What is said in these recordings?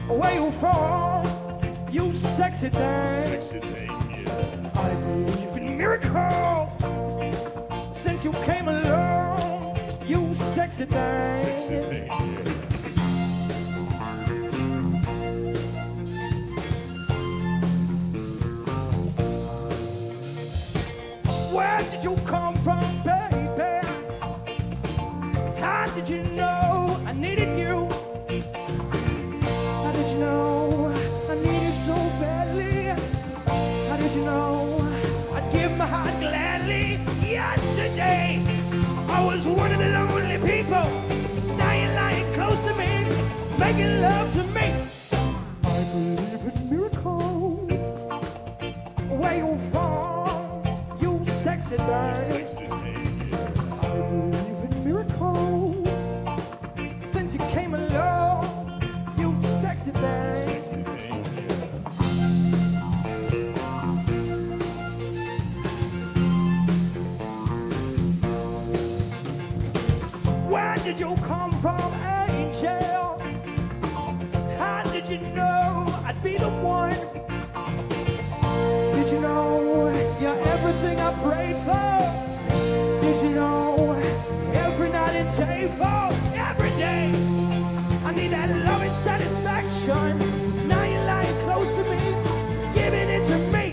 Where you from? You sexy thing. Sexy thing, yeah. I believe in miracles since you came along. You sexy thing. Sexy thing, yeah. Where did you come from, baby? How did you know I needed you? How did you know I needed so badly? How did you know I'd give my heart gladly? Yesterday, I was one of the lonely people. Now you're lying close to me, making love to me. I believe in miracles. Where you from? You sexy thing. Sexy thing, yeah. I believe in miracles since you came along. You sexy thing. Sexy thing, yeah. Where did you come from, angel? How did you know I'd be the one? Did you know you're everything I prayed for? Did you know every night and day for every day? I need that love and satisfaction. Now you're lying close to me, giving it to me.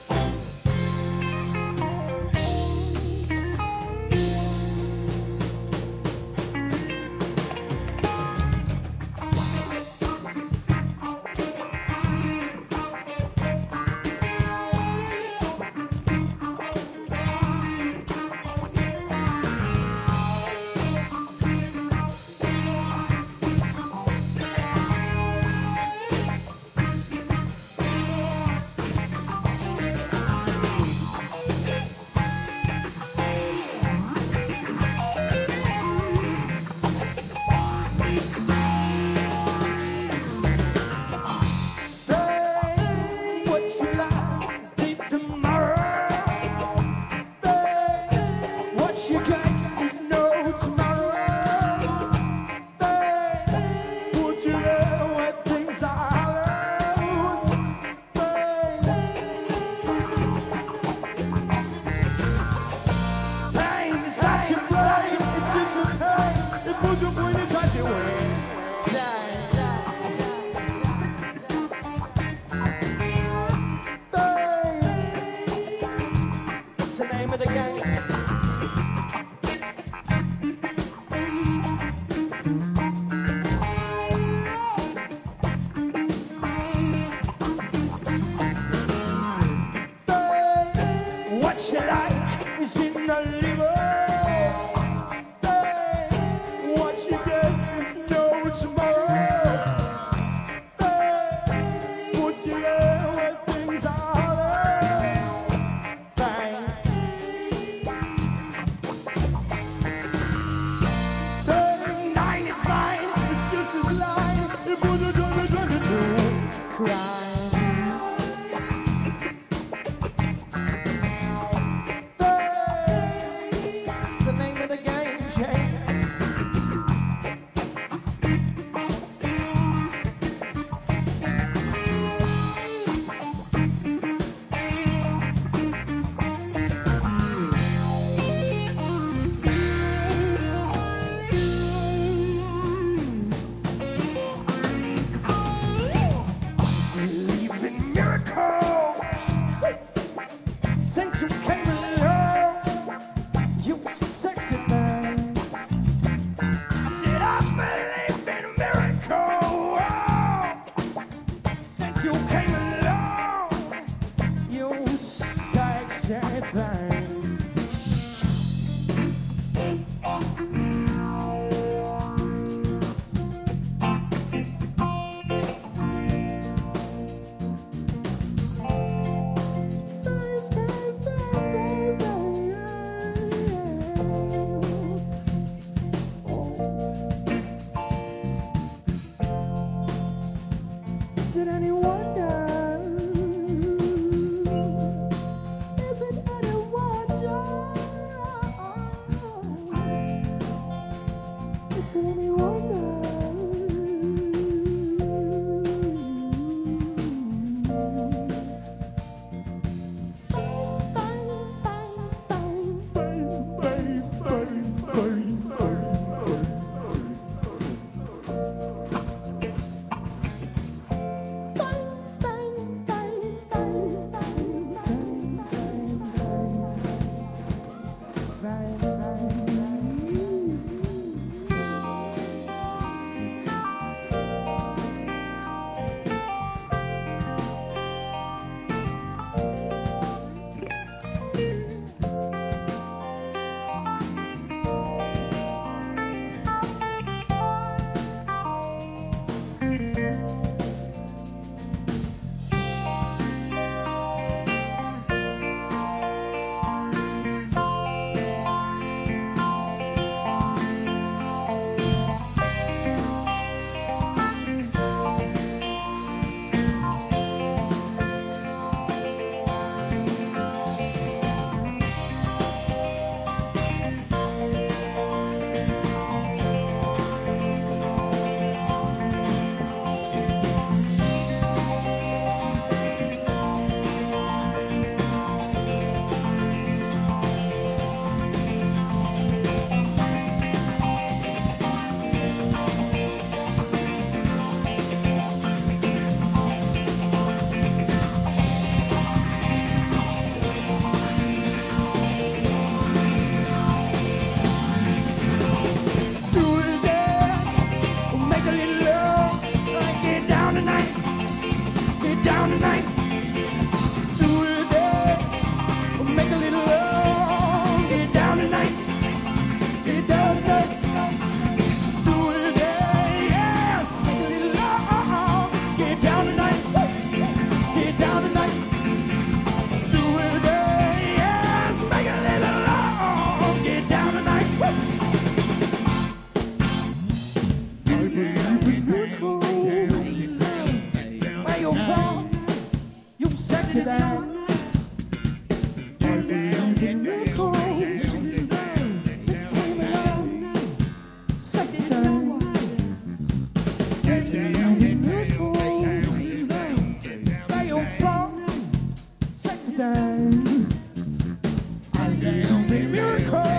What you like is in the liver. What you get is no tomorrow. Put you there where things are harder. Bang. 39 is mine. It's just this line. It was a crime. Since you came along, you sexy thing. Said I believe in a miracle. Since you came along, you sexy thing. Is it any wonder? Is it any wonder? Is it any wonder? miracles. Where you from? You sexy thing. You believe in miracles. Since you came along, sexy thing. You believe in miracles. Where you from? Sexy thing. I believe in miracles.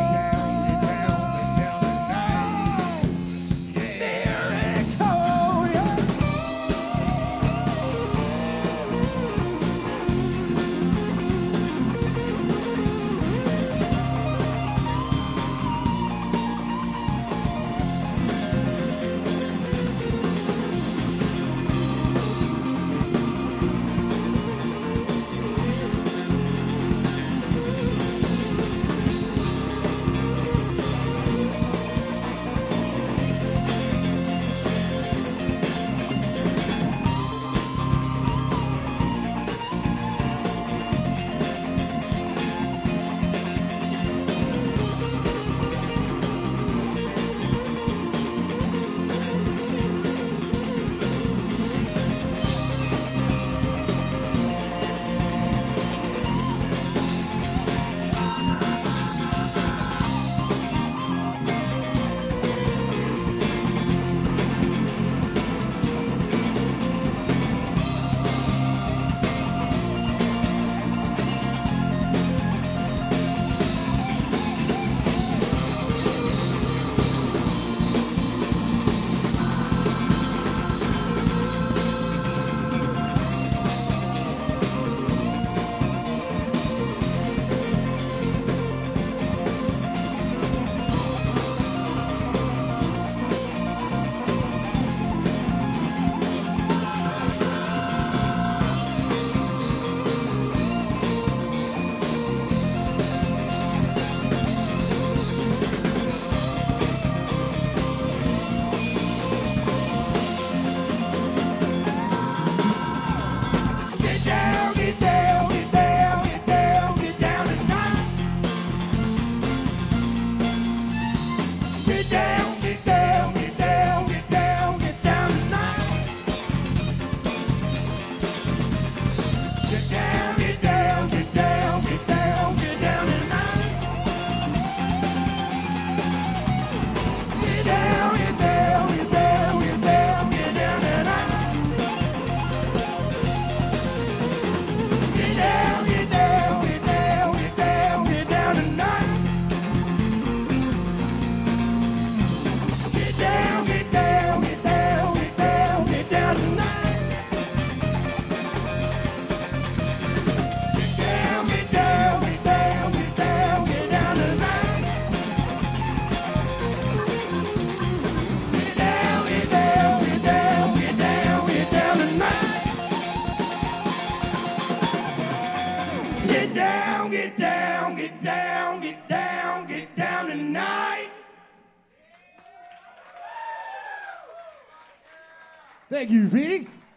Get down, get down, get down, get down, get down tonight. Thank you, Phoenix.